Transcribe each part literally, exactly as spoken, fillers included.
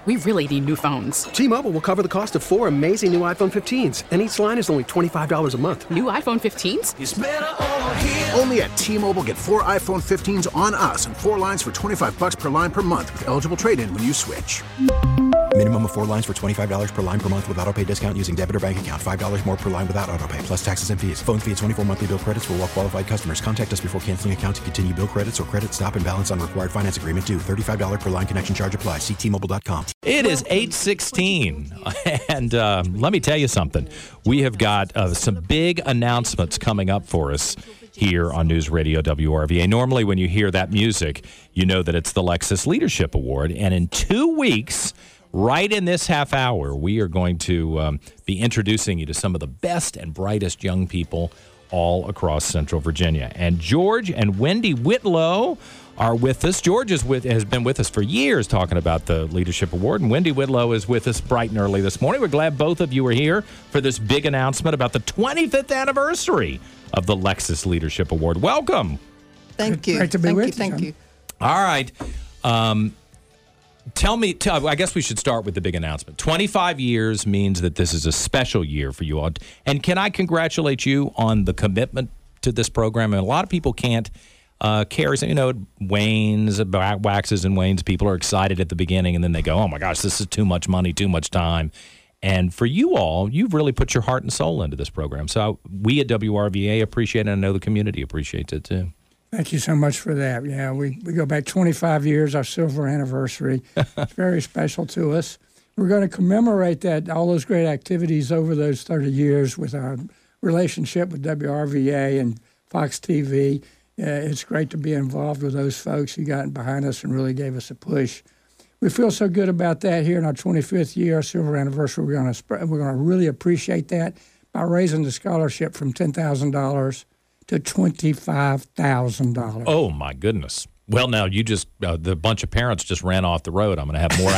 we really need new phones. T-Mobile will cover the cost of four amazing new iPhone fifteens, and each line is only twenty-five dollars a month. New iPhone fifteens? It's better over here. Only at T-Mobile, get four iPhone fifteens on us and four lines for twenty-five dollars per line per month with eligible trade-in when you switch. Minimum of four lines for twenty-five dollars per line per month with autopay discount using debit or bank account. five dollars more per line without autopay, plus taxes and fees. Phone fee at twenty-four monthly bill credits for well-qualified customers. Contact us before canceling account to continue bill credits or credit stop and balance on required finance agreement due. thirty-five dollars per line connection charge applies. See T Mobile dot com. It is eight sixteen, and uh, let me tell you something. We have got uh, some big announcements coming up for us here on News Radio W R V A. Normally, when you hear that music, you know that it's the Lexus Leadership Award, and in two weeks... right in this half hour, we are going to um, be introducing you to some of the best and brightest young people all across Central Virginia. And George and Wendy Whitlow are with us. George is with, has been with us for years talking about the Leadership Award, and Wendy Whitlow is with us bright and early this morning. We're glad both of you are here for this big announcement about the twenty-fifth anniversary of the Lexus Leadership Award. Welcome. Thank you. Great to be thank with you. you. Thank you. All right. Um, Tell me, tell, I guess we should start with the big announcement. twenty-five years means that this is a special year for you all. And can I congratulate you on the commitment to this program? And a lot of people can't uh, carry, you know, it wanes, waxes and wanes. People are excited at the beginning, and then they go, oh, my gosh, this is too much money, too much time. And for you all, you've really put your heart and soul into this program. So we at W R V A appreciate it, and I know the community appreciates it, too. Thank you so much for that. Yeah, we, we go back twenty-five years, our silver anniversary. It's very special to us. We're going to commemorate that, all those great activities over those thirty years with our relationship with W R V A and Fox T V. Uh, it's great to be involved with those folks who got behind us and really gave us a push. We feel so good about that here in our twenty-fifth year, our silver anniversary. We're going to we're going to really appreciate that by raising the scholarship from ten thousand dollars to twenty-five thousand dollars. Oh, my goodness. Well, now you just, uh, the bunch of parents just ran off the road. I'm going to have more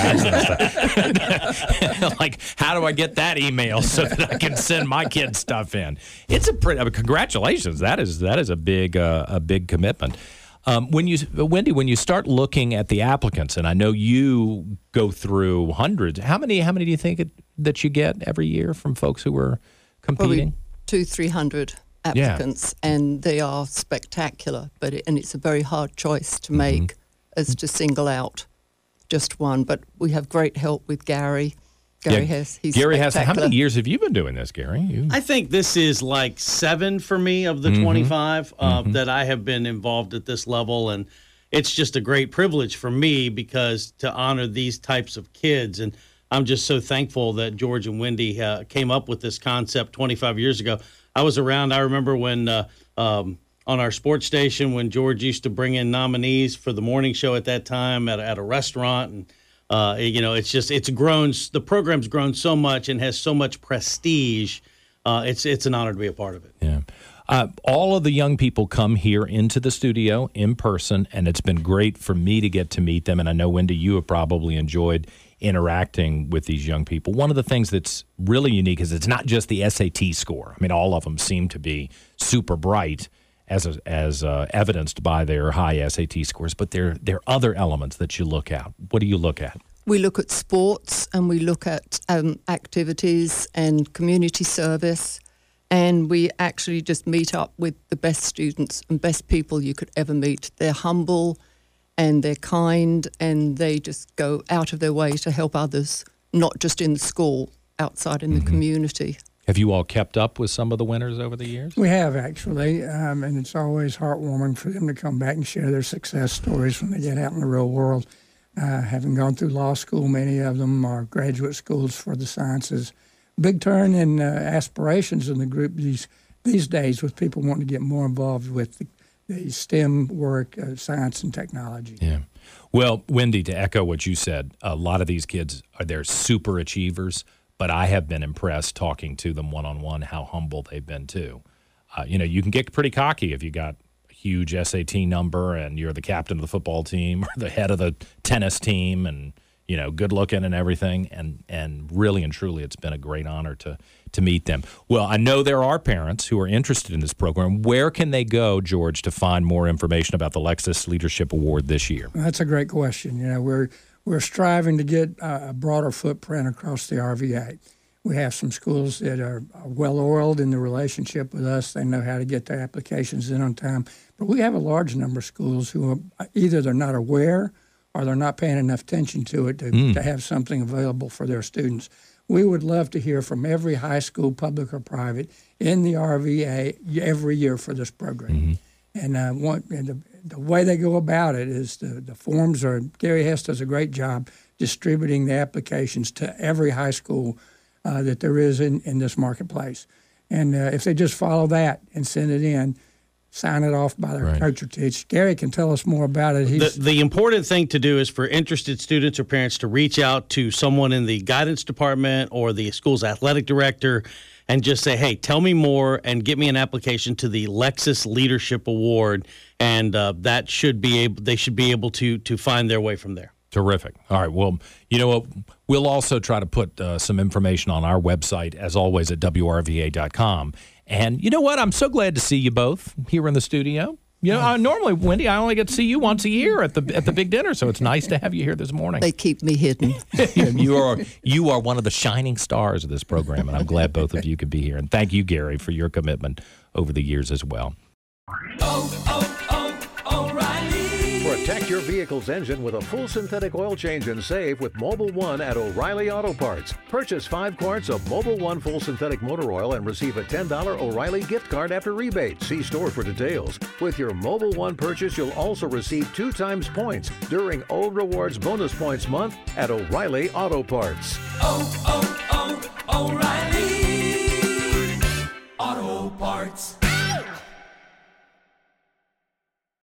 ads. Like, how do I get that email so that I can send my kids stuff in? It's a pretty, I mean, congratulations. That is, that is a big, uh, a big commitment. Um, when you, Wendy, when you start looking at the applicants, and I know you go through hundreds, how many, how many do you think it, that you get every year from folks who are competing? Probably two, three hundred. Applicants, yeah. And they are spectacular, but it, and it's a very hard choice to make mm-hmm. as to single out just one. But we have great help with Gary. Gary yeah. has he's Gary has. How many years have you been doing this, Gary? You... I think this is like seven for me of the mm-hmm. twenty-five uh, mm-hmm. that I have been involved at this level, and it's just a great privilege for me because to honor these types of kids, and I'm just so thankful that George and Wendy uh, came up with this concept twenty-five years ago. I was around. I remember when uh, um, on our sports station when George used to bring in nominees for the morning show at that time at, at a restaurant. And, uh, you know, it's just it's grown. The program's grown so much and has so much prestige. Uh, it's it's an honor to be a part of it. Yeah. Uh, all of the young people come here into the studio in person, and it's been great for me to get to meet them. And I know, Wendy, you have probably enjoyed interacting with these young people. One of the things that's really unique is it's not just the S A T score. I mean, all of them seem to be super bright, as a, as uh, evidenced by their high S A T scores, but there, there are other elements that you look at. What do you look at? We look at sports, and we look at um, activities and community service, and we actually just meet up with the best students and best people you could ever meet. They're humble, and they're kind, and they just go out of their way to help others, not just in the school, outside in mm-hmm. the community. Have you all kept up with some of the winners over the years? We have, actually, um, and it's always heartwarming for them to come back and share their success stories when they get out in the real world. Uh, having gone through law school, many of them are graduate schools for the sciences. Big turn in uh, aspirations in the group these these days with people wanting to get more involved with the the STEM work, uh, science and technology. Yeah. Well, Wendy, to echo what you said, a lot of these kids are they're super achievers, but I have been impressed talking to them one-on-one how humble they've been too. Uh, you know, you can get pretty cocky if you got a huge S A T number and you're the captain of the football team or the head of the tennis team and, you know, good looking and everything. And, and really and truly, it's been a great honor to to meet them. Well, I know there are parents who are interested in this program. Where can they go, George, to find more information about the Lexus Leadership Award this year? That's a great question. You know, we're we're striving to get a broader footprint across the R V A. We have some schools that are well-oiled in the relationship with us. They know how to get their applications in on time. But we have a large number of schools who are, either they're not aware or they're not paying enough attention to it to, mm. to have something available for their students. We would love to hear from every high school, public or private, in the R V A every year for this program. Mm-hmm. And, uh, one, and the, the way they go about it is the, the forms are, Gary Hess does a great job distributing the applications to every high school uh, that there is in, in this marketplace. And uh, if they just follow that and send it in, sign it off by their right. coach or teacher. Gary can tell us more about it. He's the, the important thing to do is for interested students or parents to reach out to someone in the guidance department or the school's athletic director and just say, hey, tell me more and get me an application to the Lexus Leadership Award, and uh, that should be able, they should be able to to find their way from there. Terrific. All right. Well, you know what? We'll also try to put uh, some information on our website, as always, at W R V A dot com. And you know what? I'm so glad to see you both here in the studio. You know, I, normally, Wendy, I only get to see you once a year at the at the big dinner, so it's nice to have you here this morning. They keep me hidden. you are you are one of the shining stars of this program, and I'm glad both of you could be here. And thank you, Gary, for your commitment over the years as well. Oh, oh, oh, O'Reilly. Protect your vehicle's engine with a full synthetic oil change and save with Mobil one at O'Reilly Auto Parts. Purchase five quarts of Mobil one full synthetic motor oil and receive a ten dollars O'Reilly gift card after rebate. See store for details. With your Mobil one purchase, you'll also receive two times points during O Rewards Bonus Points Month at O'Reilly Auto Parts. Oh, oh, oh, O'Reilly Auto Parts.